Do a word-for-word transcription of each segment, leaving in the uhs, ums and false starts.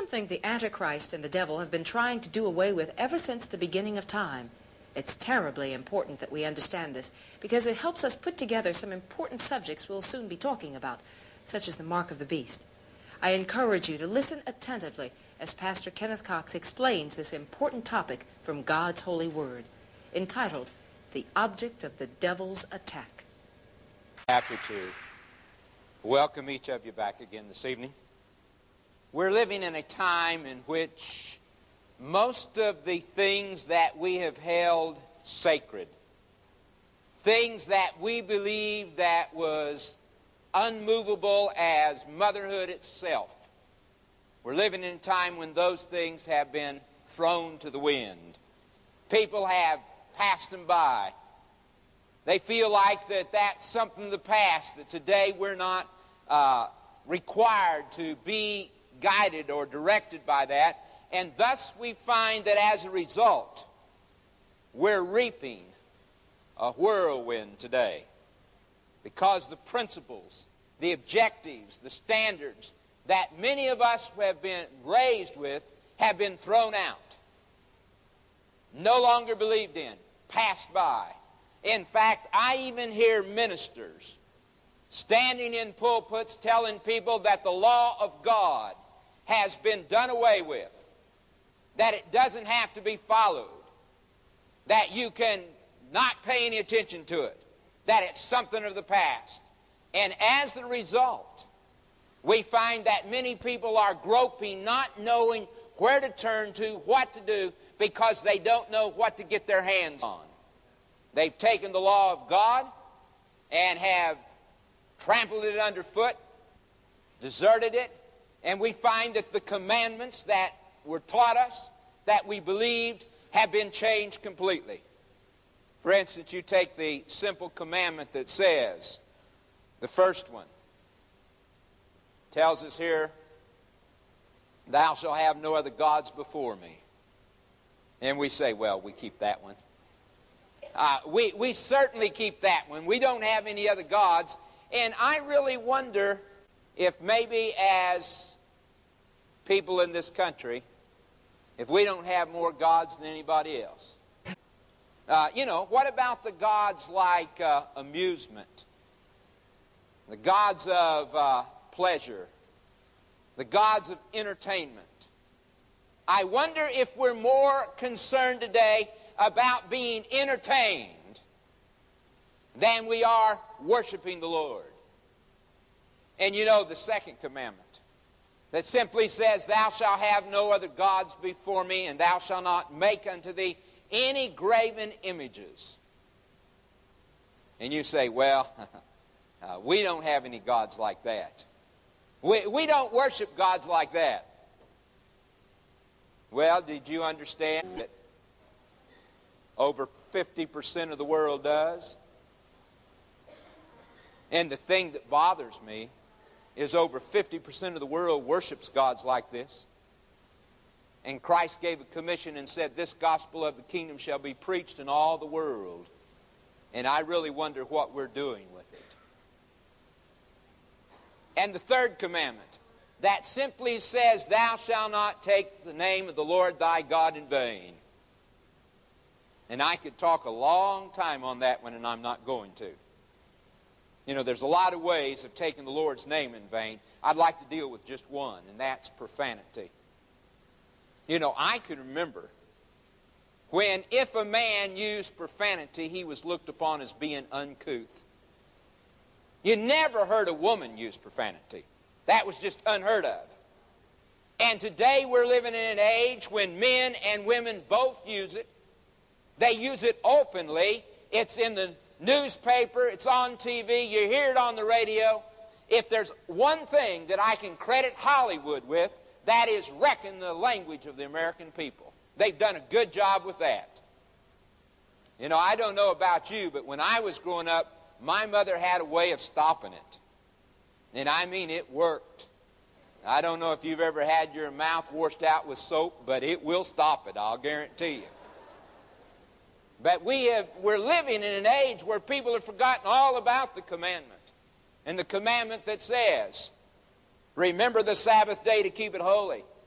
something the Antichrist and the devil have been trying to do away with ever since the beginning of time. It's terribly important that we understand this, because it helps us put together some important subjects we'll soon be talking about, such as the mark of the beast. I encourage you to listen attentively as Pastor Kenneth Cox explains this important topic from God's holy word, entitled, The Object of the Devil's Attack. Happy to welcome each of you back again this evening. We're living in a time in which most of the things that we have held sacred, things that we believe that was unmovable as motherhood itself, we're living in a time when those things have been thrown to the wind. People have passed them by. They feel like that that's something of the past, that today we're not uh, required to be guided or directed by that. And thus we find that as a result, we're reaping a whirlwind today. Because the principles, the objectives, the standards that many of us have been raised with have been thrown out. No longer believed in, passed by. In fact, I even hear ministers standing in pulpits telling people that the law of God has been done away with, that it doesn't have to be followed, that you can not pay any attention to it, that it's something of the past. And as the result, we find that many people are groping, not knowing where to turn to, what to do, because they don't know what to get their hands on. They've taken the law of God and have trampled it underfoot, deserted it, and we find that the commandments that were taught us, that we believed, have been changed completely. For instance, you take the simple commandment that says, the first one tells us here, thou shalt have no other gods before me. And we say, well, we keep that one. Uh, we, we certainly keep that one. We don't have any other gods. And I really wonder if maybe as people in this country, if we don't have more gods than anybody else. Uh, you know, what about the gods like uh, amusement? The gods of uh, pleasure? The gods of entertainment? I wonder if we're more concerned today about being entertained than we are worshiping the Lord. And you know the second commandment that simply says, thou shalt have no other gods before me, and thou shalt not make unto thee any graven images. And you say, well, uh, we don't have any gods like that. We, we don't worship gods like that. Well, did you understand that over fifty percent of the world does? And the thing that bothers me is over fifty percent of the world worships gods like this. And Christ gave a commission and said, this gospel of the kingdom shall be preached in all the world. And I really wonder what we're doing with it. And the third commandment, that simply says, thou shalt not take the name of the Lord thy God in vain. And I could talk a long time on that one, and I'm not going to. You know, there's a lot of ways of taking the Lord's name in vain. I'd like to deal with just one, and that's profanity. You know, I can remember when if a man used profanity, he was looked upon as being uncouth. You never heard a woman use profanity. That was just unheard of. And today we're living in an age when men and women both use it. They use it openly. It's in the newspaper. It's on T V. You hear it on the radio. If there's one thing that I can credit Hollywood with, that is wrecking the language of the American people. They've done a good job with that. You know, I don't know about you, but when I was growing up, my mother had a way of stopping it. And I mean, it worked. I don't know if you've ever had your mouth washed out with soap, but it will stop it, I'll guarantee you. But we have, we're living in an age where people have forgotten all about the commandment. And the commandment that says, remember the Sabbath day to keep it holy.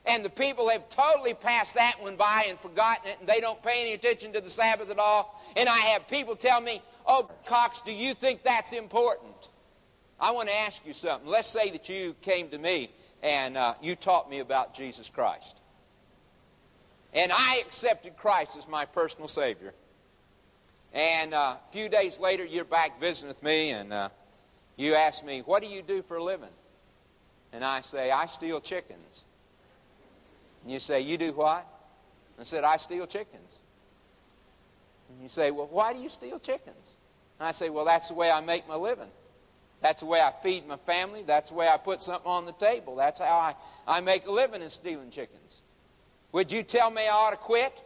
And the people have totally passed that one by and forgotten it, and they don't pay any attention to the Sabbath at all. And I have people tell me, oh, Cox, do you think that's important? I want to ask you something. Let's say that you came to me and uh, you taught me about Jesus Christ. And I accepted Christ as my personal Savior. And uh, a few days later, you're back visiting with me, and uh, you ask me, what do you do for a living? And I say, I steal chickens. And you say, you do what? I said, I steal chickens. And you say, well, why do you steal chickens? And I say, well, that's the way I make my living. That's the way I feed my family. That's the way I put something on the table. That's how I, I make a living in stealing chickens. Would you tell me I ought to quit?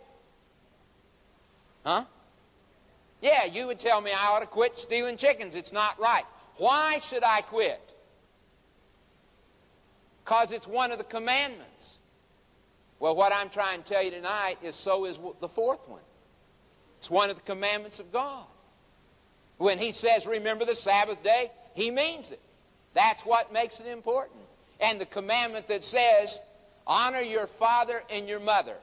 Huh? Yeah, you would tell me I ought to quit stealing chickens. It's not right. Why should I quit? Because it's one of the commandments. Well, what I'm trying to tell you tonight is so is the fourth one. It's one of the commandments of God. When he says, remember the Sabbath day, he means it. That's what makes it important. And the commandment that says, honor your father and your mother.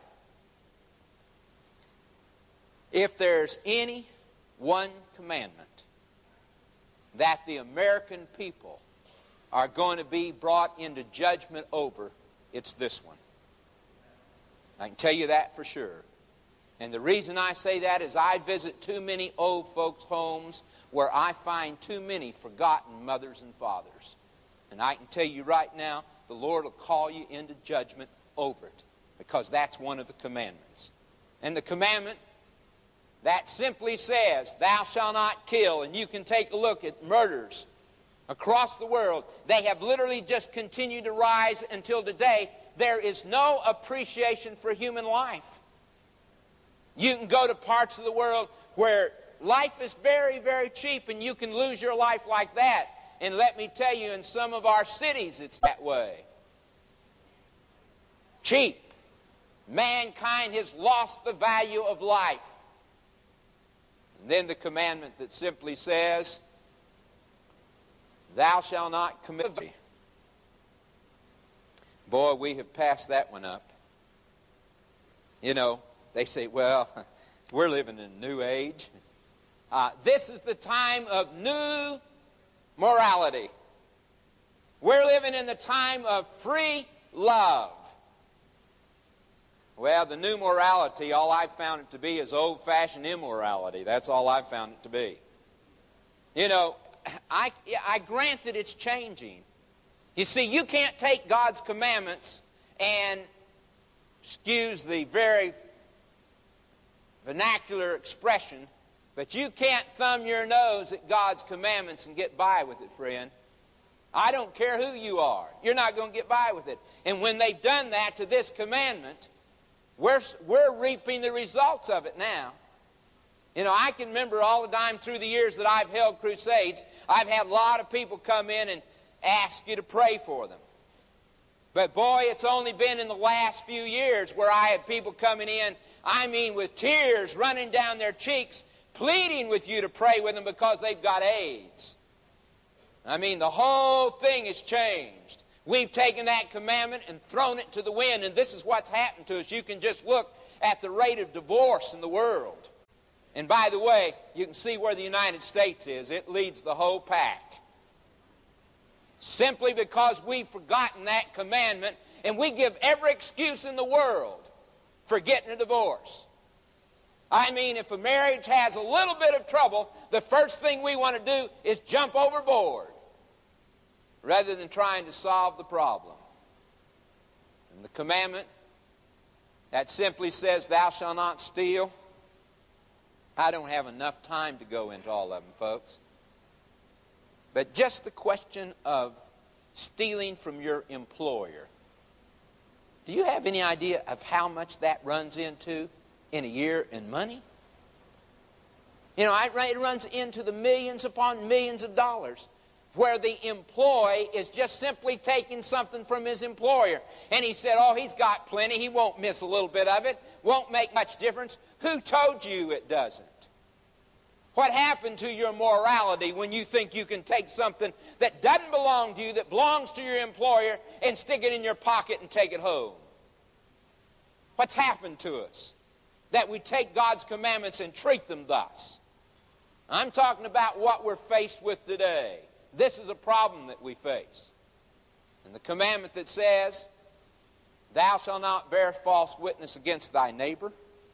If there's any one commandment that the American people are going to be brought into judgment over, it's this one. I can tell you that for sure. And the reason I say that is I visit too many old folks' homes where I find too many forgotten mothers and fathers. And I can tell you right now, the Lord will call you into judgment over it, because that's one of the commandments. And the commandment that simply says, thou shalt not kill, and you can take a look at murders across the world. They have literally just continued to rise until today. There is no appreciation for human life. You can go to parts of the world where life is very, very cheap, and you can lose your life like that. And let me tell you, in some of our cities, it's that way. Cheap. Mankind has lost the value of life. And then the commandment that simply says, thou shalt not commit adultery. Boy, we have passed that one up. You know, they say, well, we're living in a new age. Uh, this is the time of new morality. We're living in the time of free love. Well, the new morality, all I've found it to be is old-fashioned immorality. That's all I've found it to be. You know, I, I grant that it's changing. You see, you can't take God's commandments and, excuse the very vernacular expression, but you can't thumb your nose at God's commandments and get by with it, friend. I don't care who you are. You're not going to get by with it. And when they've done that to this commandment, we're, we're reaping the results of it now. You know, I can remember all the time through the years that I've held crusades, I've had a lot of people come in and ask you to pray for them. But boy, it's only been in the last few years where I had people coming in, I mean with tears running down their cheeks, pleading with you to pray with them because they've got AIDS. I mean, the whole thing has changed. We've taken that commandment and thrown it to the wind, and this is what's happened to us. You can just look at the rate of divorce in the world. And by the way, you can see where the United States is. It leads the whole pack. Simply because we've forgotten that commandment, and we give every excuse in the world for getting a divorce. I mean, if a marriage has a little bit of trouble, the first thing we want to do is jump overboard rather than trying to solve the problem. And the commandment that simply says, thou shalt not steal, I don't have enough time to go into all of them, folks. But just the question of stealing from your employer. Do you have any idea of how much that runs into in a year in money? You know, it runs into the millions upon millions of dollars, where the employee is just simply taking something from his employer. And he said, oh, he's got plenty. He won't miss a little bit of it. Won't make much difference. Who told you it doesn't? What happened to your morality when you think you can take something that doesn't belong to you, that belongs to your employer, and stick it in your pocket and take it home? What's happened to us that we take God's commandments and treat them thus? I'm talking about what we're faced with today. This is a problem that we face. And the commandment that says, thou shalt not bear false witness against thy neighbor.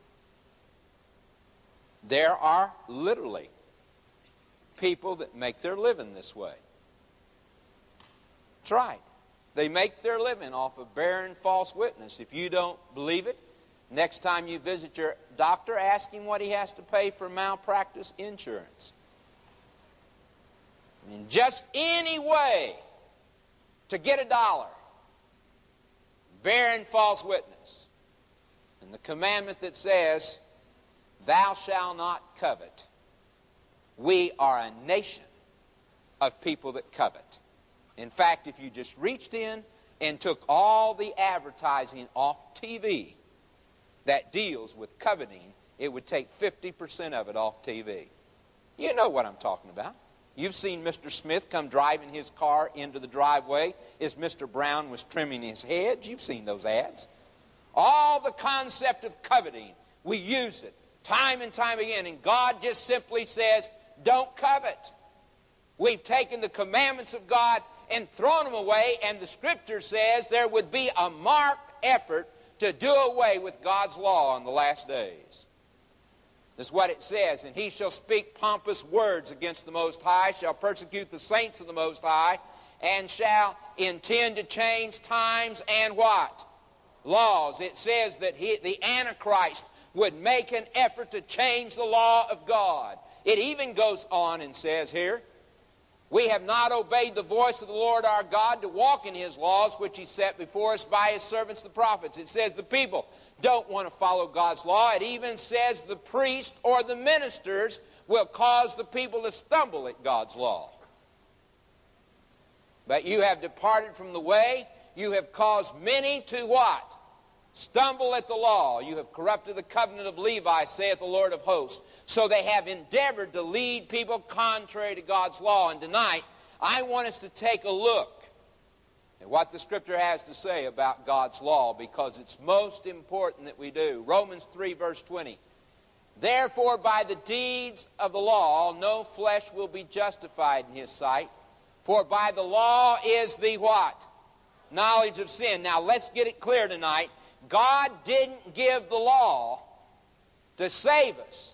There are literally people that make their living this way. That's right. They make their living off of bearing false witness. If you don't believe it, next time you visit your doctor, ask him what he has to pay for malpractice insurance. I mean, just any way to get a dollar, bearing false witness. And the commandment that says, thou shalt not covet. We are a nation of people that covet. In fact, if you just reached in and took all the advertising off T V that deals with coveting, it would take fifty percent of it off T V. You know what I'm talking about. You've seen Mister Smith come driving his car into the driveway as Mister Brown was trimming his hedge. You've seen those ads. All the concept of coveting, we use it time and time again, and God just simply says, don't covet. We've taken the commandments of God and thrown them away, and the Scripture says there would be a marked effort to do away with God's law in the last days. This is what it says, and he shall speak pompous words against the Most High, shall persecute the saints of the Most High, and shall intend to change times and what? Laws. It says that he, the Antichrist would make an effort to change the law of God. It even goes on and says here, we have not obeyed the voice of the Lord our God to walk in his laws, which he set before us by his servants the prophets. It says the people don't want to follow God's law. It even says the priest or the ministers will cause the people to stumble at God's law. But you have departed from the way. You have caused many to what? Stumble at the law. You have corrupted the covenant of Levi, saith the Lord of hosts. So they have endeavored to lead people contrary to God's law. And tonight, I want us to take a look at what the Scripture has to say about God's law, because it's most important that we do. Romans three, verse twenty. Therefore, by the deeds of the law, no flesh will be justified in his sight. For by the law is the what? Knowledge of sin. Now, let's get it clear tonight. God didn't give the law to save us.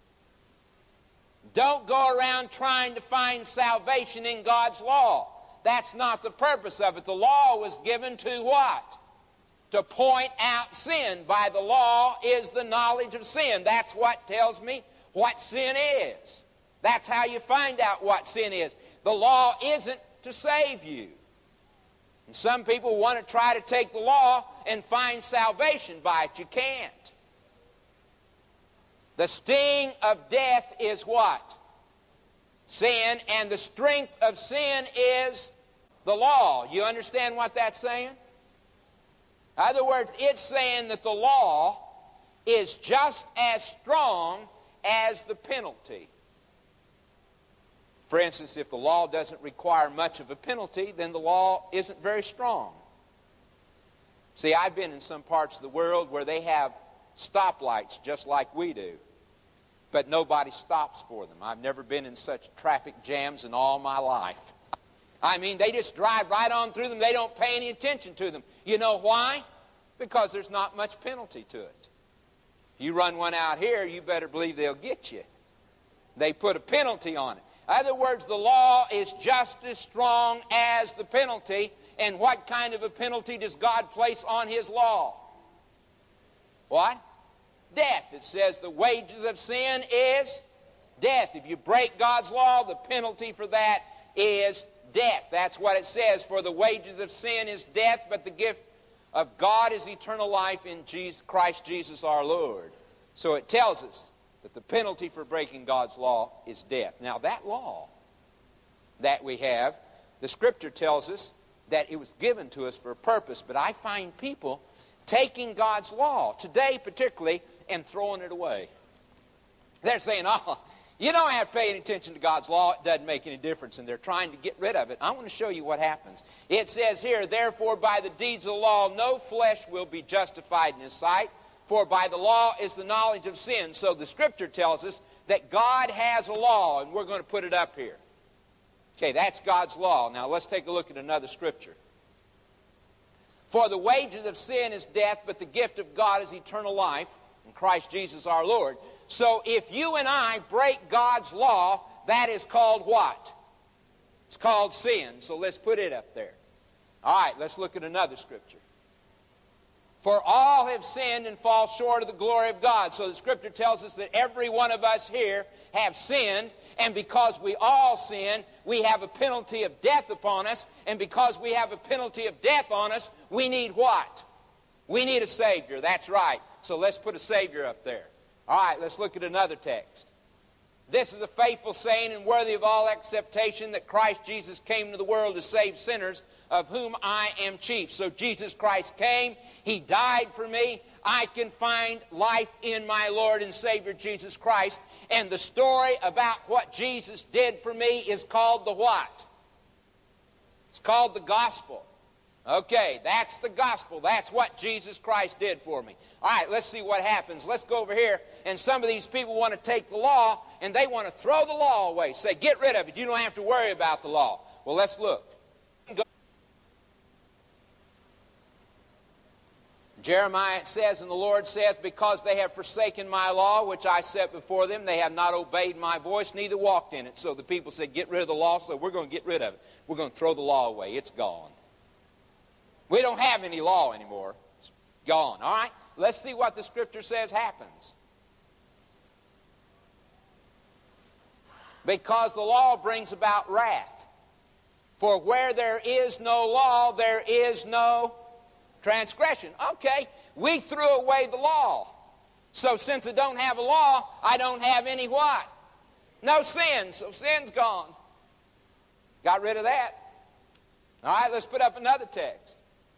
Don't go around trying to find salvation in God's law. That's not the purpose of it. The law was given to what? To point out sin. By the law is the knowledge of sin. That's what tells me what sin is. That's how you find out what sin is. The law isn't to save you. And some people want to try to take the law and find salvation by it. You can't. The sting of death is what? Sin. And the strength of sin is the law. You understand what that's saying? In other words, it's saying that the law is just as strong as the penalty. For instance, if the law doesn't require much of a penalty, then the law isn't very strong. See, I've been in some parts of the world where they have stoplights just like we do, but nobody stops for them. I've never been in such traffic jams in all my life. I mean, they just drive right on through them. They don't pay any attention to them. You know why? Because there's not much penalty to it. If you run one out here, you better believe they'll get you. They put a penalty on it. In other words, the law is just as strong as the penalty. And what kind of a penalty does God place on his law? What? Death. It says the wages of sin is death. If you break God's law, the penalty for that is death. That's what it says. For the wages of sin is death, but the gift of God is eternal life in Jesus, Christ Jesus our Lord. So it tells us that the penalty for breaking God's law is death. Now that law that we have, the Scripture tells us that it was given to us for a purpose, but I find people taking God's law, today particularly, and throwing it away. They're saying, oh, You don't have to pay any attention to God's law. It doesn't make any difference, and they're trying to get rid of it. I want to show you what happens. It says here, therefore by the deeds of the law no flesh will be justified in his sight, for by the law is the knowledge of sin. So the Scripture tells us that God has a law, and we're going to put it up here. Okay, that's God's law. Now let's take a look at another Scripture. For the wages of sin is death, but the gift of God is eternal life in Christ Jesus our Lord. So if you and I break God's law, that is called what? It's called sin. So let's put it up there. All right, let's look at another Scripture. For all have sinned and fall short of the glory of God. So the Scripture tells us that every one of us here have sinned, and because we all sin, we have a penalty of death upon us, and because we have a penalty of death on us, we need what? We need a Savior. That's right. So let's put a Savior up there. All right, let's look at another text. This is a faithful saying and worthy of all acceptation, that Christ Jesus came to the world to save sinners, of whom I am chief. So Jesus Christ came. He died for me. I can find life in my Lord and Savior Jesus Christ. And the story about what Jesus did for me is called the what? It's called the gospel. Okay, that's the gospel. That's what Jesus Christ did for me. All right, let's see what happens. Let's go over here. And some of these people want to take the law, and they want to throw the law away. Say, get rid of it. You don't have to worry about the law. Well, let's look. Jeremiah says, and the Lord saith, because they have forsaken my law, which I set before them, they have not obeyed my voice, neither walked in it. So the people said, get rid of the law, so we're going to get rid of it. We're going to throw the law away. It's gone. We don't have any law anymore. It's gone. All right? Let's see what the Scripture says happens. Because the law brings about wrath. For where there is no law, there is no transgression. Okay, we threw away the law. So since I don't have a law, I don't have any what? No sin. So sin's gone. Got rid of that. All right, let's put up another text.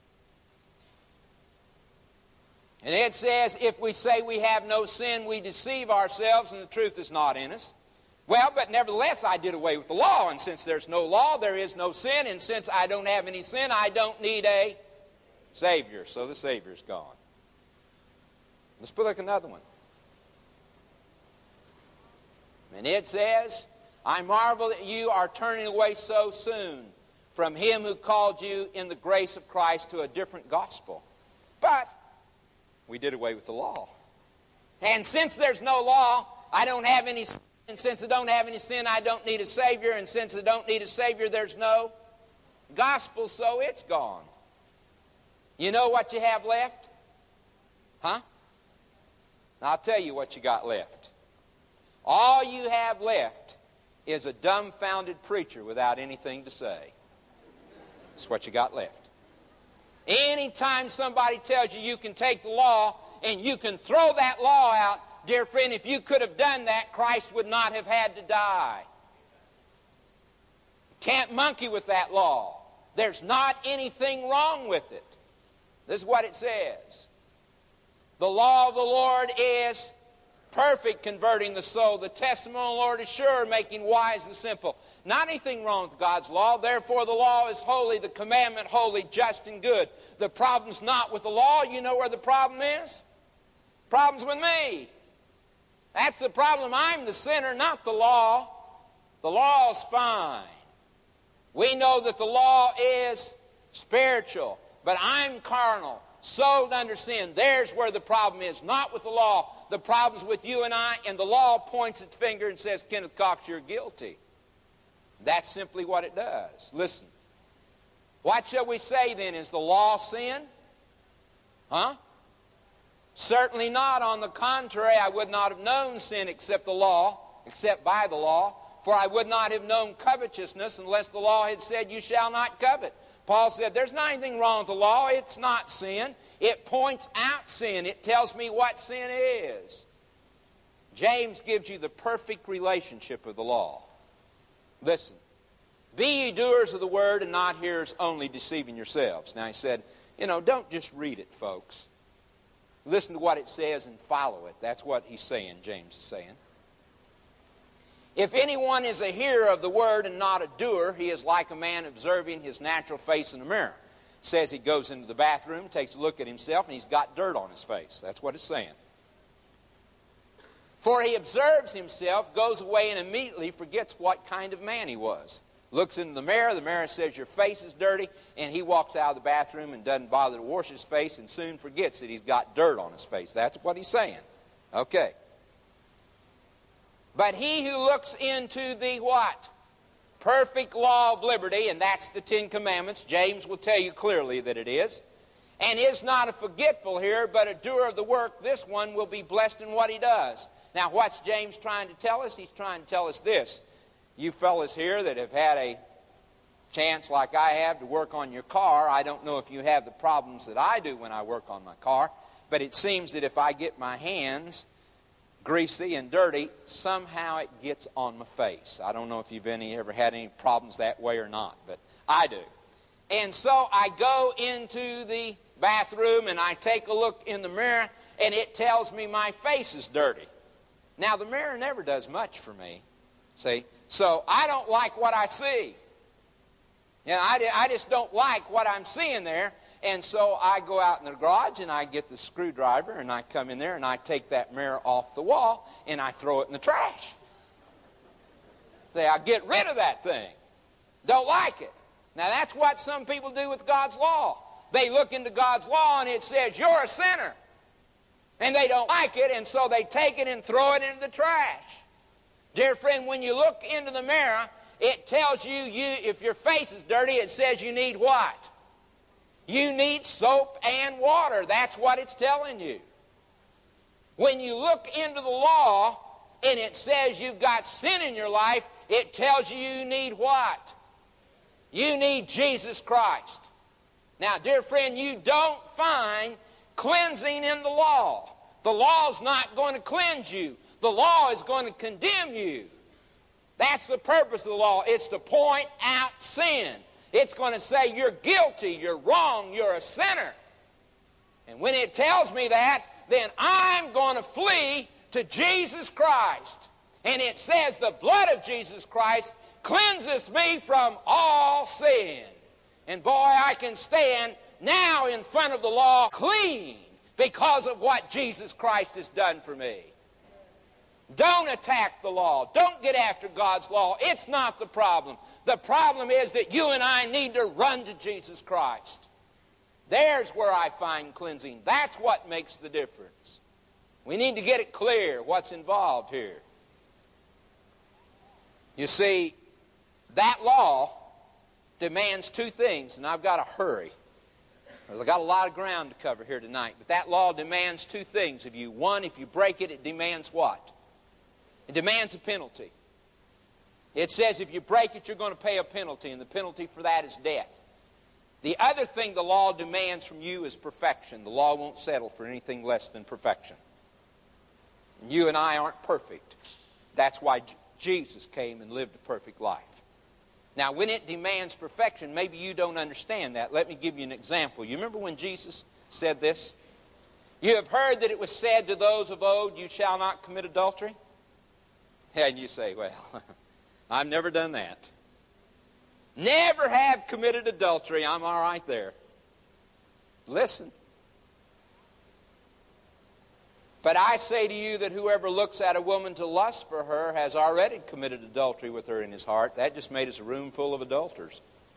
And it says, if we say we have no sin, we deceive ourselves, and the truth is not in us. Well, but nevertheless, I did away with the law, and since there's no law, there is no sin, and since I don't have any sin, I don't need a Savior. So the Savior's gone. Let's put like another one. And it says, I marvel that you are turning away so soon from him who called you in the grace of Christ to a different gospel. But we did away with the law. And since there's no law, I don't have any sin. And since I don't have any sin, I don't need a Savior. And since I don't need a Savior, there's no gospel, so it's gone. You know what you have left? Huh? I'll tell you what you got left. All you have left is a dumbfounded preacher without anything to say. That's what you got left. Anytime somebody tells you you can take the law and you can throw that law out, dear friend, if you could have done that, Christ would not have had to die. Can't monkey with that law. There's not anything wrong with it. This is what it says. The law of the Lord is perfect, converting the soul. The testimony of the Lord is sure, making wise the simple. Not anything wrong with God's law. Therefore, the law is holy, the commandment holy, just, and good. The problem's not with the law. You know where the problem is? Problem's with me. That's the problem. I'm the sinner, not the law. The law's fine. We know that the law is spiritual, but I'm carnal, sold under sin. There's where the problem is, not with the law. The problem's with you and I, and the law points its finger and says, Kenneth Cox, you're guilty. That's simply what it does. Listen. What shall we say then? Is the law sin? Huh? Certainly not. On the contrary, I would not have known sin except the law, except by the law. For I would not have known covetousness unless the law had said, you shall not covet. Paul said, there's not anything wrong with the law. It's not sin. It points out sin. It tells me what sin is. James gives you the perfect relationship of the law. Listen. Be ye doers of the word and not hearers only, deceiving yourselves. Now he said, you know, don't just read it, folks. Listen to what it says and follow it. That's what he's saying, James is saying. If anyone is a hearer of the word and not a doer, he is like a man observing his natural face in a mirror. It says he goes into the bathroom, takes a look at himself, and he's got dirt on his face. That's what it's saying. For he observes himself, goes away, and immediately forgets what kind of man he was. Looks into the mirror, the mirror says your face is dirty, and he walks out of the bathroom and doesn't bother to wash his face and soon forgets that he's got dirt on his face. That's what he's saying. Okay. But he who looks into the what? Perfect law of liberty, and that's the Ten Commandments. James will tell you clearly that it is. And is not a forgetful hearer, but a doer of the work, this one will be blessed in what he does. Now, what's James trying to tell us? He's trying to tell us this. You fellas here that have had a chance like I have to work on your car, I don't know if you have the problems that I do when I work on my car, but it seems that if I get my hands greasy and dirty, somehow it gets on my face. I don't know if you've any, ever had any problems that way or not, but I do. And so I go into the bathroom and I take a look in the mirror and it tells me my face is dirty. Now, the mirror never does much for me, see? So I don't like what I see. You know, I, I just don't like what I'm seeing there. And so I go out in the garage and I get the screwdriver and I come in there and I take that mirror off the wall and I throw it in the trash. See, I get rid of that thing. Don't like it. Now that's what some people do with God's law. They look into God's law and it says you're a sinner. And they don't like it, and so they take it and throw it into the trash. Dear friend, when you look into the mirror, it tells you, you if your face is dirty, it says you need what? You need soap and water. That's what it's telling you. When you look into the law and it says you've got sin in your life, it tells you you need what? You need Jesus Christ. Now, dear friend, you don't find cleansing in the law. The law's not going to cleanse you. The law is going to condemn you. That's the purpose of the law. It's to point out sin. It's going to say you're guilty, you're wrong, you're a sinner. And when it tells me that, then I'm going to flee to Jesus Christ. And it says the blood of Jesus Christ cleanseth me from all sin. And boy, I can stand now in front of the law clean because of what Jesus Christ has done for me. Don't attack the law. Don't get after God's law. It's not the problem. The problem is that you and I need to run to Jesus Christ. There's where I find cleansing. That's what makes the difference. We need to get it clear what's involved here. You see, that law demands two things, and I've got to hurry. I've got a lot of ground to cover here tonight, but that law demands two things of you. One, if you break it, it demands what? It demands a penalty. It says if you break it, you're going to pay a penalty, and the penalty for that is death. The other thing the law demands from you is perfection. The law won't settle for anything less than perfection. And you and I aren't perfect. That's why Jesus came and lived a perfect life. Now, when it demands perfection, maybe you don't understand that. Let me give you an example. You remember when Jesus said this? You have heard that it was said to those of old, you shall not commit adultery. And you say, well, I've never done that. Never have committed adultery. I'm all right there. Listen. But I say to you that whoever looks at a woman to lust for her has already committed adultery with her in his heart. That just made us a room full of adulterers.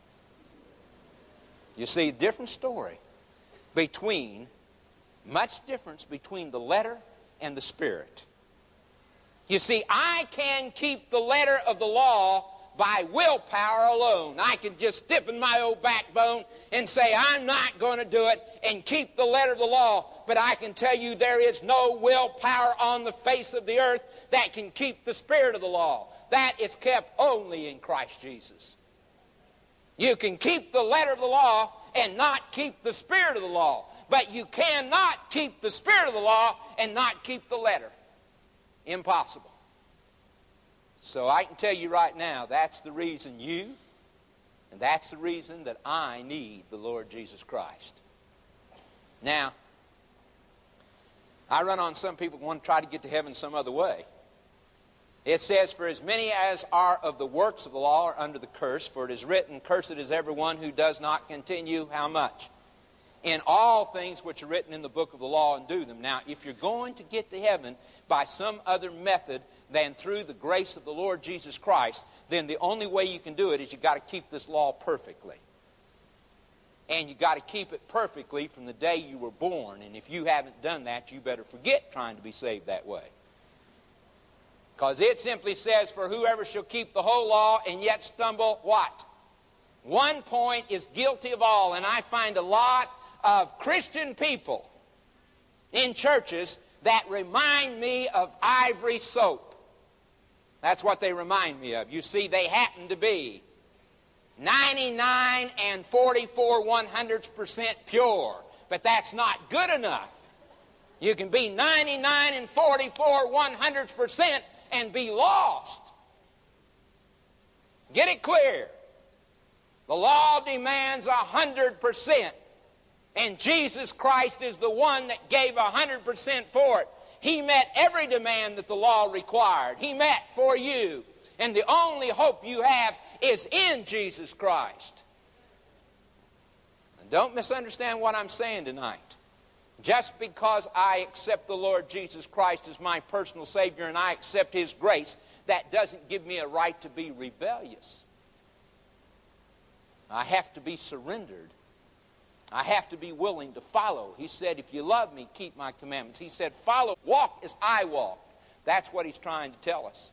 You see, different story between, much difference between the letter and the spirit. You see, I can keep the letter of the law by willpower alone. I can just stiffen my old backbone and say, I'm not going to do it, and keep the letter of the law. But I can tell you there is no willpower on the face of the earth that can keep the spirit of the law. That is kept only in Christ Jesus. You can keep the letter of the law and not keep the spirit of the law. But you cannot keep the spirit of the law and not keep the letter. Impossible. So I can tell you right now, that's the reason you, and that's the reason that I need the Lord Jesus Christ. Now, I run on some people who want to try to get to heaven some other way. It says, for as many as are of the works of the law are under the curse, for it is written, cursed is everyone who does not continue, how much? In all things which are written in the book of the law, and do them. Now, if you're going to get to heaven by some other method than through the grace of the Lord Jesus Christ, then the only way you can do it is you've got to keep this law perfectly. And you've got to keep it perfectly from the day you were born. And if you haven't done that, you better forget trying to be saved that way. Because it simply says, for whoever shall keep the whole law and yet stumble, what? One point is guilty of all. And I find a lot of Christian people in churches that remind me of ivory soap. That's what they remind me of. You see, they happen to be ninety-nine and forty-four one-hundredths percent pure. But that's not good enough. You can be ninety-nine and forty-four one-hundredths percent and be lost. Get it clear. The law demands one hundred percent. And Jesus Christ is the one that gave one hundred percent for it. He met every demand that the law required. He met for you. And the only hope you have is in Jesus Christ. And don't misunderstand what I'm saying tonight. Just because I accept the Lord Jesus Christ as my personal Savior and I accept His grace, that doesn't give me a right to be rebellious. I have to be surrendered. I have to be willing to follow. He said, if you love me, keep my commandments. He said, follow, walk as I walk. That's what He's trying to tell us.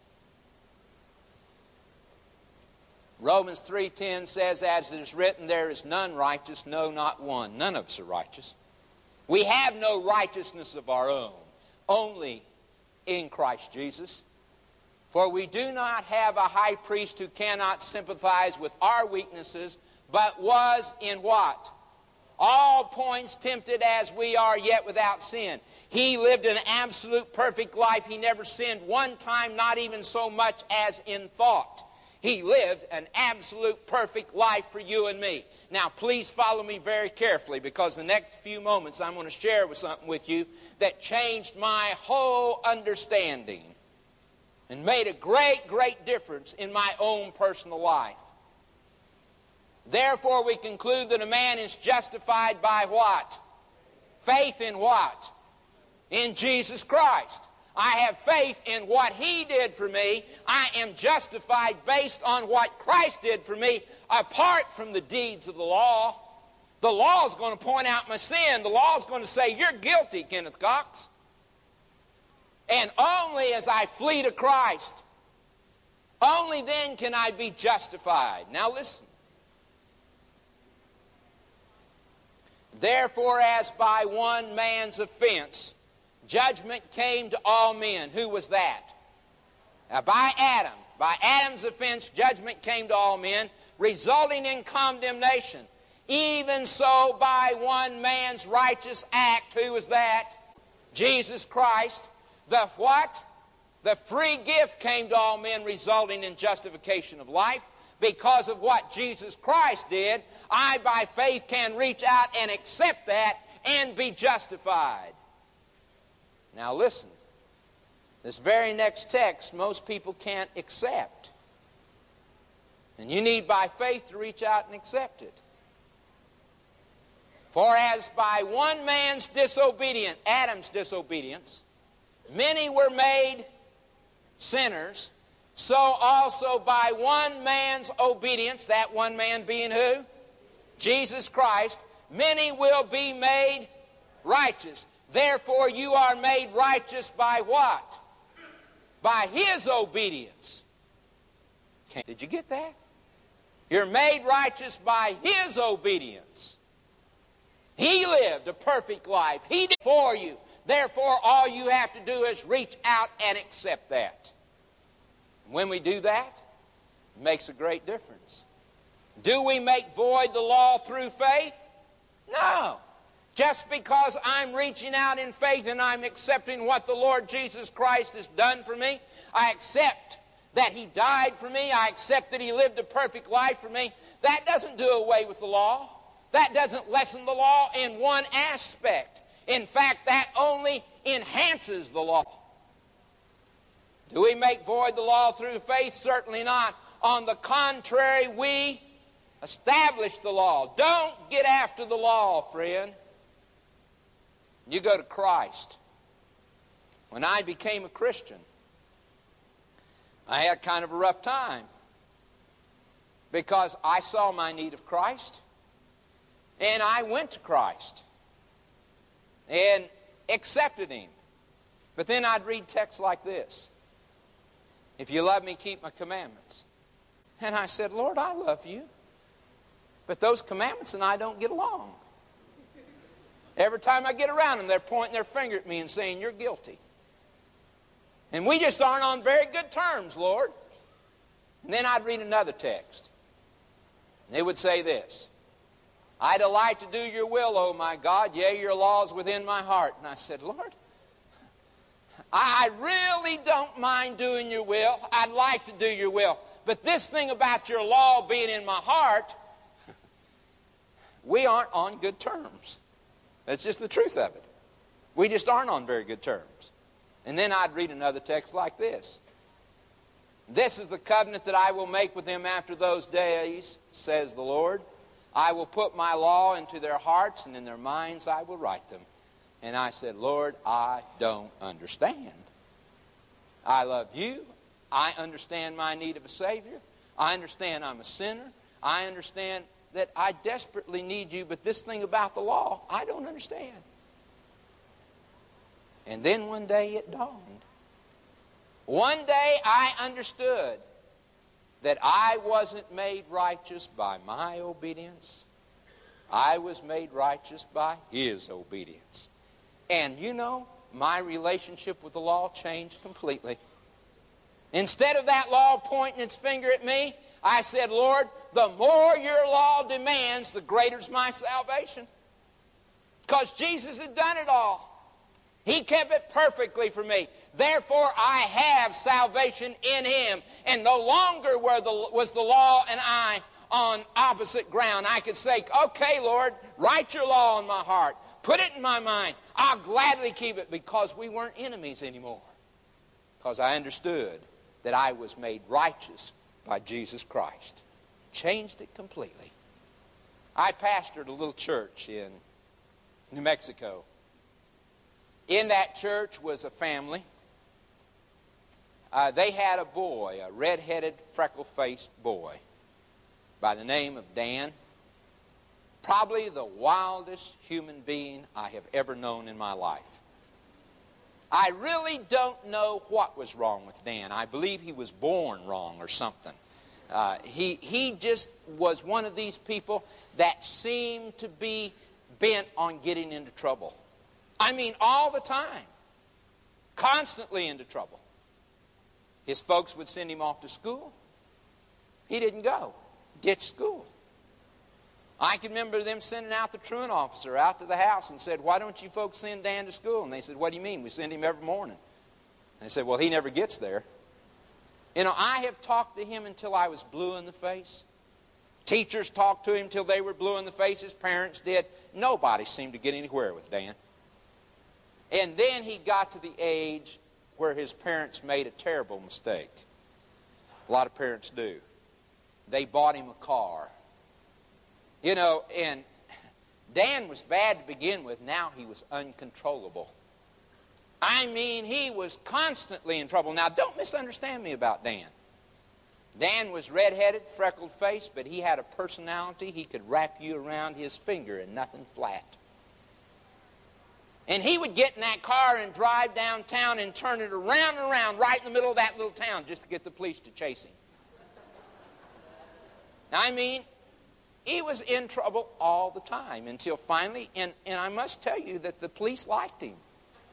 Romans three ten says, as it is written, there is none righteous, no, not one. None of us are righteous. We have no righteousness of our own, only in Christ Jesus. For we do not have a high priest who cannot sympathize with our weaknesses, but was in what? All points tempted as we are, yet without sin. He lived an absolute perfect life. He never sinned one time, not even so much as in thought. He lived an absolute perfect life for you and me. Now, please follow me very carefully, because the next few moments I'm going to share with something with you that changed my whole understanding and made a great, great difference in my own personal life. Therefore, we conclude that a man is justified by what? Faith in what? In Jesus Christ. I have faith in what He did for me. I am justified based on what Christ did for me, apart from the deeds of the law. The law is going to point out my sin. The law is going to say, you're guilty, Kenneth Cox. And only as I flee to Christ, only then can I be justified. Now listen. Therefore, as by one man's offense, judgment came to all men. Who was that? Now, by Adam. By Adam's offense, judgment came to all men, resulting in condemnation. Even so, by one man's righteous act, who was that? Jesus Christ. The what? The free gift came to all men, resulting in justification of life. Because of what Jesus Christ did, I by faith can reach out and accept that and be justified. Now listen, this very next text most people can't accept. And you need by faith to reach out and accept it. For as by one man's disobedience, Adam's disobedience, many were made sinners, so also by one man's obedience, that one man being who? Jesus Christ, many will be made righteous. Therefore, you are made righteous by what? By His obedience. Did you get that? You're made righteous by His obedience. He lived a perfect life. He did for you. Therefore, all you have to do is reach out and accept that. When we do that, it makes a great difference. Do we make void the law through faith? No. Just because I'm reaching out in faith and I'm accepting what the Lord Jesus Christ has done for me, I accept that He died for me, I accept that He lived a perfect life for me, that doesn't do away with the law. That doesn't lessen the law in one aspect. In fact, that only enhances the law. Do we make void the law through faith? Certainly not. On the contrary, we establish the law. Don't get after the law, friend. You go to Christ. When I became a Christian, I had kind of a rough time because I saw my need of Christ, and I went to Christ and accepted Him. But then I'd read texts like this: if you love me, keep my commandments. And I said, Lord, I love you, but those commandments and I don't get along. Every time I get around them, they're pointing their finger at me and saying, you're guilty. And we just aren't on very good terms, Lord. And then I'd read another text. And it would say this: I delight to do your will, O my God, yea, your law is within my heart. And I said, Lord, I really don't mind doing your will. I'd like to do your will. But this thing about your law being in my heart, we aren't on good terms. That's just the truth of it. We just aren't on very good terms. And then I'd read another text like this: this is the covenant that I will make with them after those days, says the Lord. I will put my law into their hearts, and in their minds I will write them. And I said, Lord, I don't understand. I love you. I understand my need of a Savior. I understand I'm a sinner. I understand that I desperately need you, but this thing about the law, I don't understand. And then one day it dawned. One day I understood that I wasn't made righteous by my obedience. I was made righteous by His obedience. And you know, my relationship with the law changed completely. Instead of that law pointing its finger at me, I said, Lord, the more your law demands, the greater is my salvation. Because Jesus had done it all. He kept it perfectly for me. Therefore, I have salvation in Him. And no longer were the, was the law and I on opposite ground. I could say, okay, Lord, write your law in my heart. Put it in my mind. I'll gladly keep it, because we weren't enemies anymore. Because I understood that I was made righteous by Jesus Christ. Changed it completely. I pastored a little church in New Mexico. In that church was a family. Uh, they had a boy, a red-headed, freckle-faced boy by the name of Dan. Probably the wildest human being I have ever known in my life. I really don't know what was wrong with Dan. I believe he was born wrong or something. Uh, he, he just was one of these people that seemed to be bent on getting into trouble. I mean, all the time. Constantly into trouble. His folks would send him off to school. He didn't go. Ditched school. I can remember them sending out the truant officer out to the house and said, why don't you folks send Dan to school? And they said, what do you mean? We send him every morning. And they said, well, he never gets there. You know, I have talked to him until I was blue in the face. Teachers talked to him till they were blue in the face. His parents did. Nobody seemed to get anywhere with Dan. And then he got to the age where his parents made a terrible mistake. A lot of parents do. They bought him a car. You know, and Dan was bad to begin with. Now he was uncontrollable. I mean, he was constantly in trouble. Now, don't misunderstand me about Dan. Dan was red-headed, freckled-faced, but he had a personality. He could wrap you around his finger and nothing flat. And he would get in that car and drive downtown and turn it around and around right in the middle of that little town just to get the police to chase him. I mean, he was in trouble all the time until finally, and, and I must tell you that the police liked him.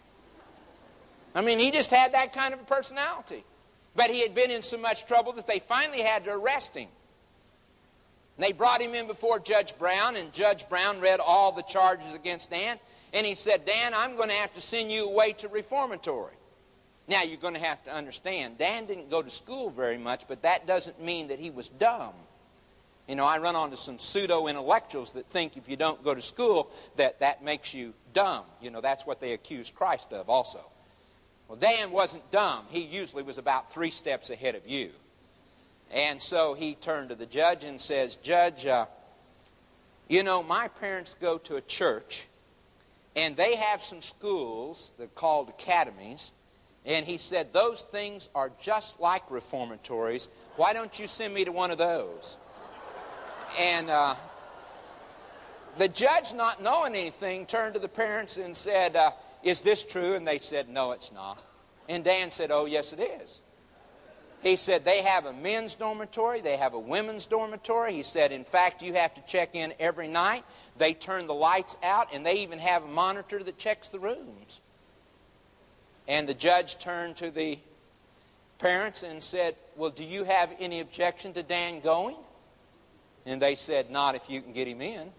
I mean, he just had that kind of a personality. But he had been in so much trouble that they finally had to arrest him. And they brought him in before Judge Brown, and Judge Brown read all the charges against Dan. And he said, Dan, I'm going to have to send you away to reformatory. Now, you're going to have to understand, Dan didn't go to school very much, but that doesn't mean that he was dumb. You know, I run onto some pseudo-intellectuals that think if you don't go to school, that that makes you dumb. You know, that's what they accuse Christ of also. Well, Dan wasn't dumb. He usually was about three steps ahead of you. And so he turned to the judge and says, Judge, uh, you know, my parents go to a church, and they have some schools that are called academies. And he said, those things are just like reformatories. Why don't you send me to one of those? And uh, the judge, not knowing anything, turned to the parents and said, uh, is this true? And they said, no, it's not. And Dan said, oh, yes, it is. He said, they have a men's dormitory, they have a women's dormitory. He said, in fact, you have to check in every night. They turn the lights out, and they even have a monitor that checks the rooms. And the judge turned to the parents and said, well, do you have any objection to Dan going? And they said, not if you can get him in.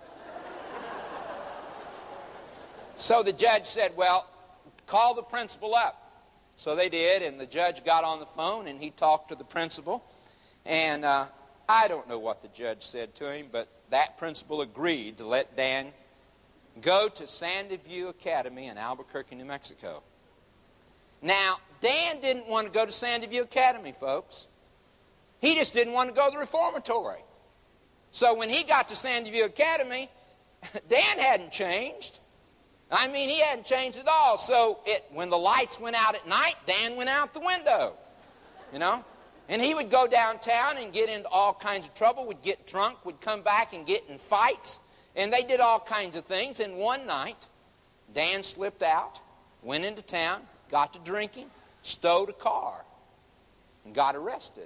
So the judge said, well, call the principal up. So they did, and the judge got on the phone, and he talked to the principal. And uh, I don't know what the judge said to him, but that principal agreed to let Dan go to Sandy View Academy in Albuquerque, New Mexico. Now, Dan didn't want to go to Sandy View Academy, folks. He just didn't want to go to the reformatory. So when he got to Sandy View Academy, Dan hadn't changed. I mean, he hadn't changed at all. So it, when the lights went out at night, Dan went out the window, you know. And he would go downtown and get into all kinds of trouble, would get drunk, would come back and get in fights. And they did all kinds of things. And one night, Dan slipped out, went into town, got to drinking, stowed a car, and got arrested.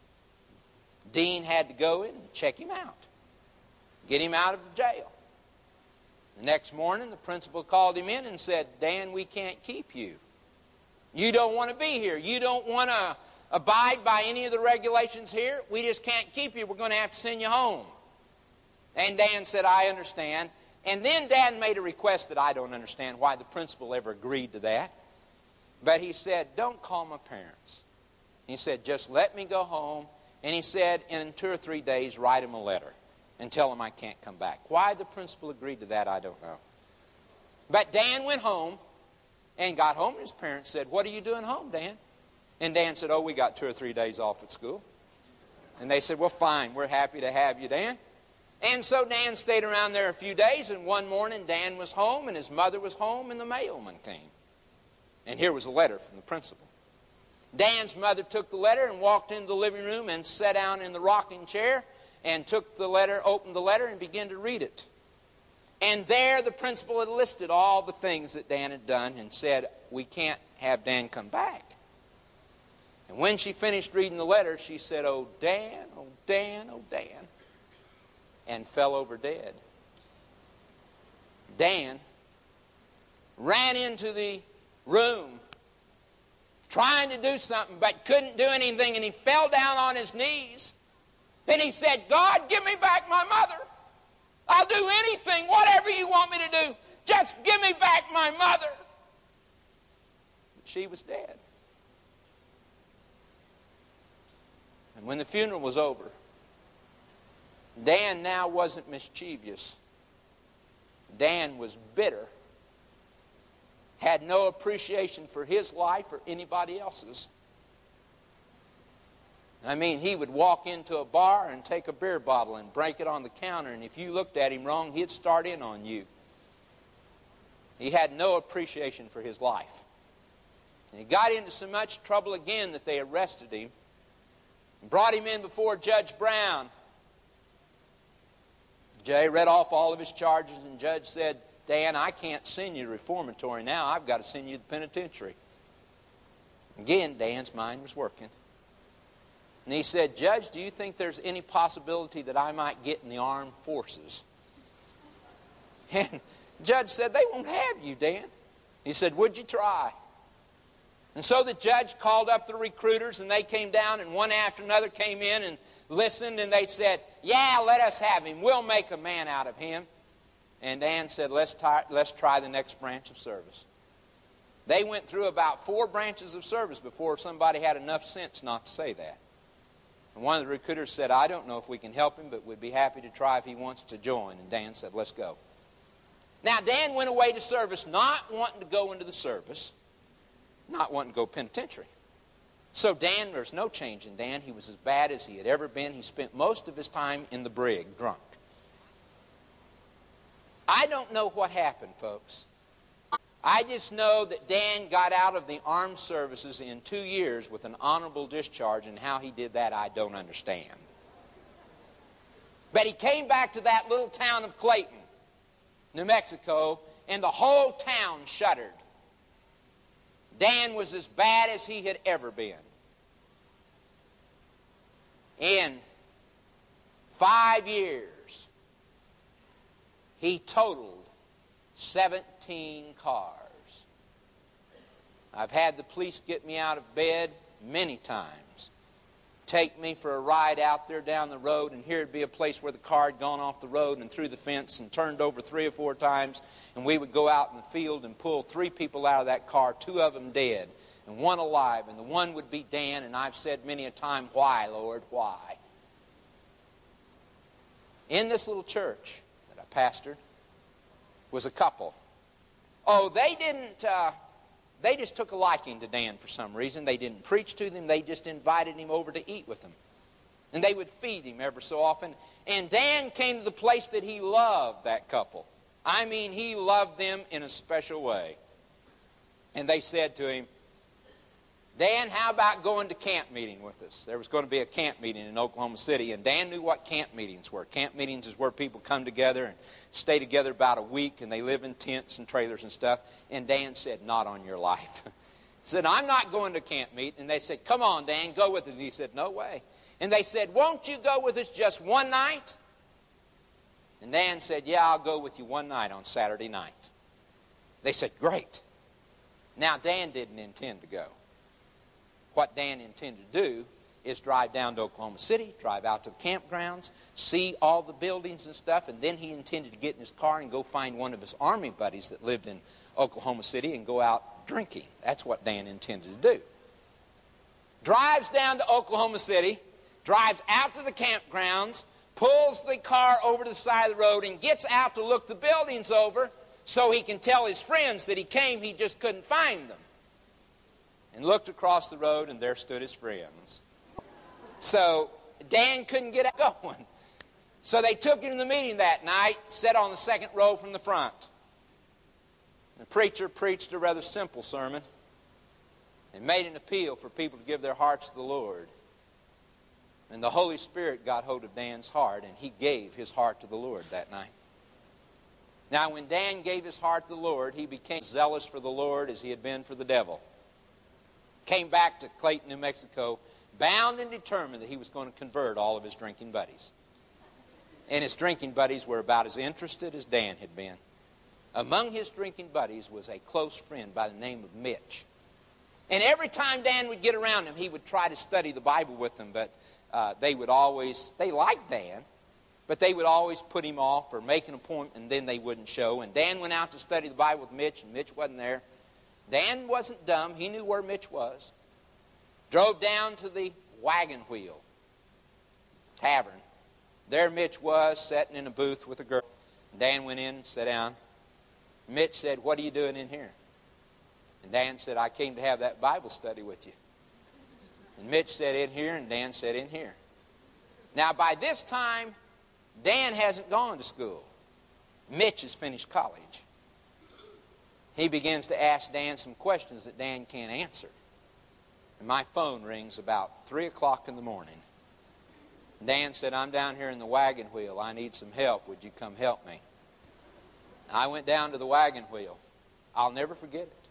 Dean had to go in and check him out, get him out of the jail. The next morning, the principal called him in and said, Dan, we can't keep you. You don't want to be here. You don't want to abide by any of the regulations here. We just can't keep you. We're going to have to send you home. And Dan said, I understand. And then Dan made a request that I don't understand why the principal ever agreed to that. But he said, don't call my parents. He said, just let me go home. And he said, in two or three days, write him a letter and tell him I can't come back. Why the principal agreed to that, I don't know. But Dan went home and got home, and his parents said, what are you doing home, Dan? And Dan said, oh, we got two or three days off at school. And they said, well, fine, we're happy to have you, Dan. And so Dan stayed around there a few days, and one morning Dan was home, and his mother was home, and the mailman came. And here was a letter from the principal. Dan's mother took the letter and walked into the living room and sat down in the rocking chair and took the letter, opened the letter, and began to read it. And there the principal had listed all the things that Dan had done and said, we can't have Dan come back. And when she finished reading the letter, she said, oh, Dan, oh, Dan, oh, Dan, and fell over dead. Dan ran into the room trying to do something but couldn't do anything, and he fell down on his knees. And he said, God, give me back my mother. I'll do anything, whatever you want me to do. Just give me back my mother. But she was dead. And when the funeral was over, Dan now wasn't mischievous. Dan was bitter, had no appreciation for his life or anybody else's. I mean, he would walk into a bar and take a beer bottle and break it on the counter, and if you looked at him wrong, he'd start in on you. He had no appreciation for his life. And he got into so much trouble again that they arrested him and brought him in before Judge Brown. Jay read off all of his charges, and the judge said, Dan, I can't send you to reformatory now. I've got to send you to the penitentiary. Again, Dan's mind was working. And he said, Judge, do you think there's any possibility that I might get in the armed forces? And the judge said, they won't have you, Dan. He said, would you try? And so the judge called up the recruiters, and they came down, and one after another came in and listened, and they said, yeah, let us have him. We'll make a man out of him. And Dan said, let's try, let's try the next branch of service. They went through about four branches of service before somebody had enough sense not to say that. And one of the recruiters said, I don't know if we can help him, but we'd be happy to try if he wants to join. And Dan said, let's go. Now, Dan went away to service not wanting to go into the service, not wanting to go penitentiary. So Dan, there's no change in Dan. He was as bad as he had ever been. He spent most of his time in the brig, drunk. I don't know what happened, folks. I just know that Dan got out of the armed services in two years with an honorable discharge, and how he did that I don't understand. But he came back to that little town of Clayton, New Mexico, and the whole town shuddered. Dan was as bad as he had ever been. In five years, he totaled seventeen cars. I've had the police get me out of bed many times, take me for a ride out there down the road, and here'd be a place where the car had gone off the road and through the fence and turned over three or four times, and we would go out in the field and pull three people out of that car, two of them dead and one alive, and the one would be Dan. And I've said many a time, why, Lord, why? In this little church that I pastored was a couple. Oh, they didn't, uh, they just took a liking to Dan for some reason. They didn't preach to them. They just invited him over to eat with them. And they would feed him ever so often. And Dan came to the place that he loved that couple. I mean, he loved them in a special way. And they said to him, Dan, how about going to camp meeting with us? There was going to be a camp meeting in Oklahoma City, and Dan knew what camp meetings were. Camp meetings is where people come together and stay together about a week, and they live in tents and trailers and stuff. And Dan said, not on your life. He said, I'm not going to camp meet. And they said, come on, Dan, go with us. And he said, no way. And they said, won't you go with us just one night? And Dan said, yeah, I'll go with you one night on Saturday night. They said, great. Now, Dan didn't intend to go. What Dan intended to do is drive down to Oklahoma City, drive out to the campgrounds, see all the buildings and stuff, and then he intended to get in his car and go find one of his Army buddies that lived in Oklahoma City and go out drinking. That's what Dan intended to do. Drives down to Oklahoma City, drives out to the campgrounds, pulls the car over to the side of the road and gets out to look the buildings over so he can tell his friends that he came, he just couldn't find them. And looked across the road, and there stood his friends. So Dan couldn't get out going. So they took him to the meeting that night, sat on the second row from the front. The preacher preached a rather simple sermon and made an appeal for people to give their hearts to the Lord. And the Holy Spirit got hold of Dan's heart, and he gave his heart to the Lord that night. Now, when Dan gave his heart to the Lord, he became zealous for the Lord as he had been for the devil. Came back to Clayton, New Mexico, bound and determined that he was going to convert all of his drinking buddies. And his drinking buddies were about as interested as Dan had been. Among his drinking buddies was a close friend by the name of Mitch. And every time Dan would get around him, he would try to study the Bible with them, but uh, they would always, they liked Dan, but they would always put him off or make an appointment, and then they wouldn't show. And Dan went out to study the Bible with Mitch, and Mitch wasn't there. Dan wasn't dumb. He knew where Mitch was. Drove down to the Wagon Wheel Tavern. There Mitch was, sitting in a booth with a girl. Dan went in and sat down. Mitch said, what are you doing in here? And Dan said, I came to have that Bible study with you. And Mitch said, in here, and Dan said, in here. Now, by this time, Dan hasn't gone to school. Mitch has finished college. He begins to ask Dan some questions that Dan can't answer. And my phone rings about three o'clock in the morning. Dan said, I'm down here in the Wagon Wheel. I need some help. Would you come help me? I went down to the Wagon Wheel. I'll never forget it.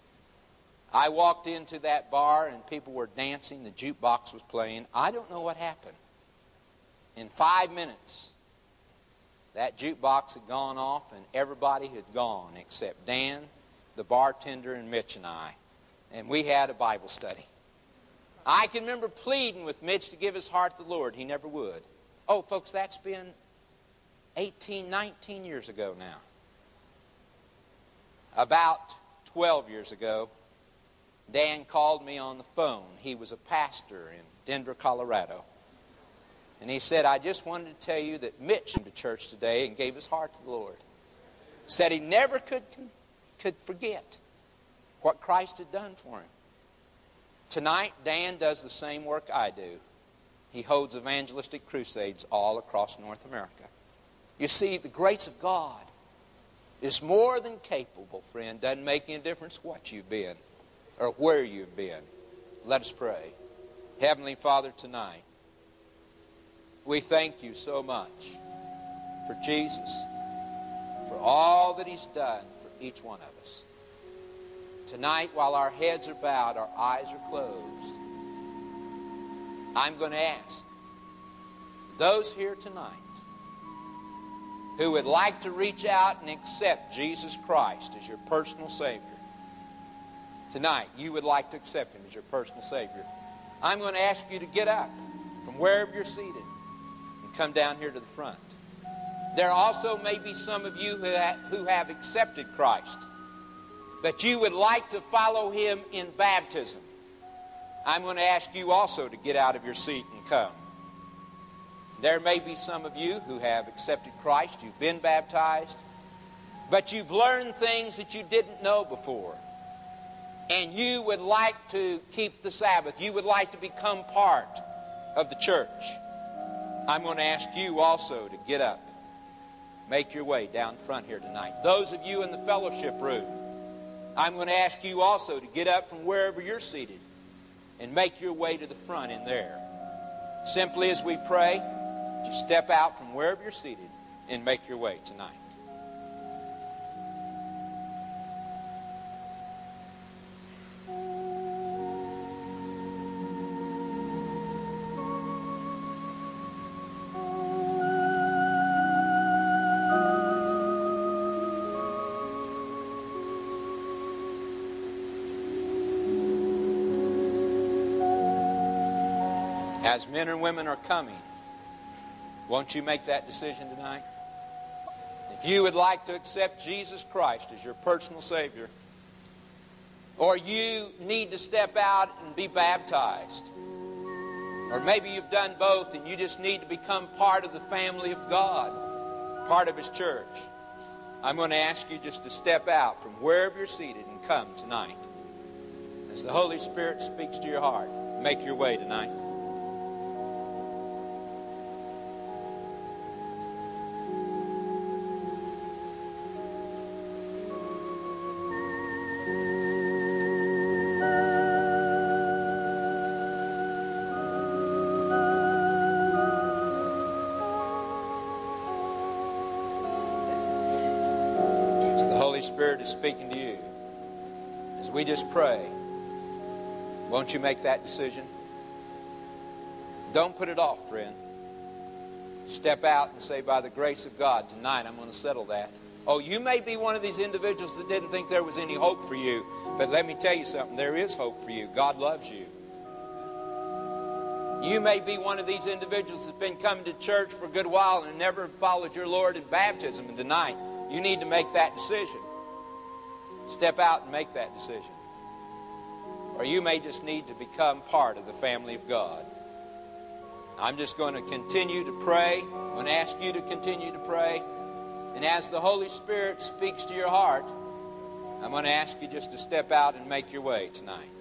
I walked into that bar and people were dancing. The jukebox was playing. I don't know what happened. In five minutes, that jukebox had gone off and everybody had gone except Dan, the bartender, and Mitch and I. And we had a Bible study. I can remember pleading with Mitch to give his heart to the Lord. He never would. Oh, folks, that's been eighteen, nineteen years ago now. About twelve years ago, Dan called me on the phone. He was a pastor in Denver, Colorado. And he said, I just wanted to tell you that Mitch came to church today and gave his heart to the Lord. Said he never could, could forget what Christ had done for him. Tonight, Dan does the same work I do. He holds evangelistic crusades all across North America. You see, the grace of God is more than capable, friend. Doesn't make any difference what you've been or where you've been. Let us pray. Heavenly Father, tonight, we thank you so much for Jesus, for all that he's done for each one of us. Tonight, while our heads are bowed, our eyes are closed, I'm going to ask those here tonight who would like to reach out and accept Jesus Christ as your personal Savior. Tonight, you would like to accept him as your personal Savior. I'm going to ask you to get up from wherever you're seated and come down here to the front. There also may be some of you who have, who have accepted Christ, but you would like to follow him in baptism. I'm going to ask you also to get out of your seat and come. There may be some of you who have accepted Christ, you've been baptized, but you've learned things that you didn't know before. And you would like to keep the Sabbath. You would like to become part of the church. I'm going to ask you also to get up. Make your way down front here tonight. Those of you in the fellowship room, I'm going to ask you also to get up from wherever you're seated and make your way to the front in there. Simply as we pray, just step out from wherever you're seated and make your way tonight. As men and women are coming, won't you make that decision tonight? If you would like to accept Jesus Christ as your personal Savior, or you need to step out and be baptized, or maybe you've done both and you just need to become part of the family of God, part of his church, I'm going to ask you just to step out from wherever you're seated and come tonight. As the Holy Spirit speaks to your heart, make your way tonight. Spirit is speaking to you. As we just pray, won't you make that decision? Don't put it off, friend. Step out and say, by the grace of God, tonight I'm going to settle that. Oh, you may be one of these individuals that didn't think there was any hope for you, but let me tell you something. There is hope for you. God loves you. You may be one of these individuals that's been coming to church for a good while and never followed your Lord in baptism, and tonight you need to make that decision. Step out and make that decision. Or you may just need to become part of the family of God. I'm just going to continue to pray. I'm going to ask you to continue to pray. And as the Holy Spirit speaks to your heart, I'm going to ask you just to step out and make your way tonight.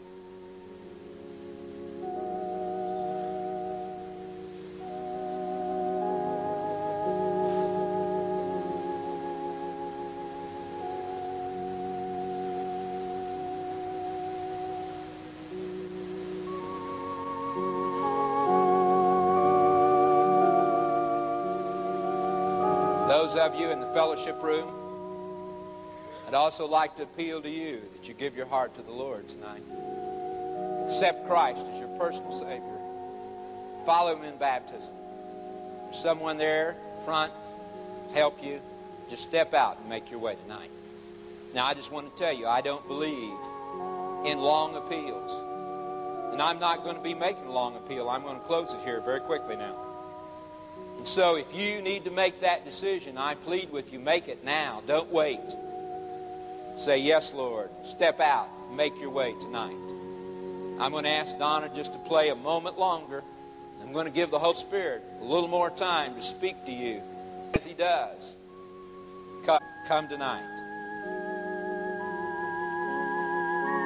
Those of you in the fellowship room, I'd also like to appeal to you that you give your heart to the Lord tonight. Accept Christ as your personal Savior. Follow him in baptism. There's someone there, front, help you. Just step out and make your way tonight. Now, I just want to tell you, I don't believe in long appeals. And I'm not going to be making a long appeal. I'm going to close it here very quickly now. And so if you need to make that decision, I plead with you, make it now. Don't wait. Say, yes, Lord. Step out. Make your way tonight. I'm going to ask Donna just to play a moment longer. I'm going to give the Holy Spirit a little more time to speak to you. As he does, come, come tonight.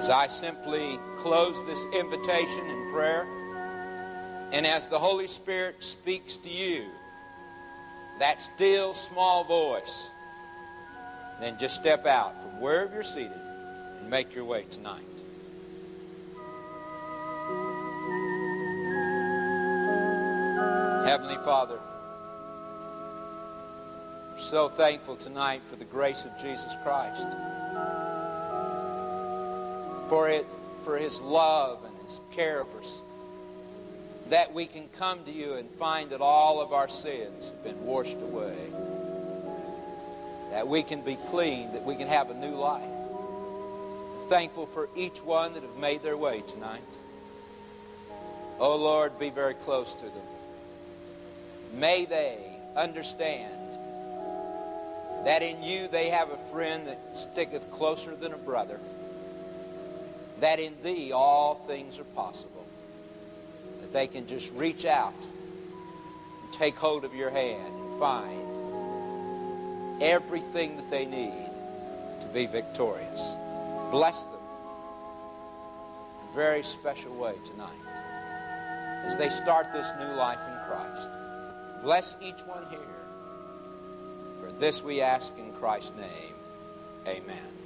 As I simply close this invitation in prayer, and as the Holy Spirit speaks to you, that still small voice, then just step out from wherever you're seated and make your way tonight. Heavenly Father, we're so thankful tonight for the grace of Jesus Christ, for it, for His love and His care of us, that we can come to you and find that all of our sins have been washed away, that we can be clean, that we can have a new life. We're thankful for each one that have made their way tonight. Oh Lord, be very close to them. May they understand that in you they have a friend that sticketh closer than a brother, that in thee all things are possible, that they can just reach out and take hold of your hand and find everything that they need to be victorious. Bless them in a very special way tonight as they start this new life in Christ. Bless each one here. For this we ask in Christ's name. Amen.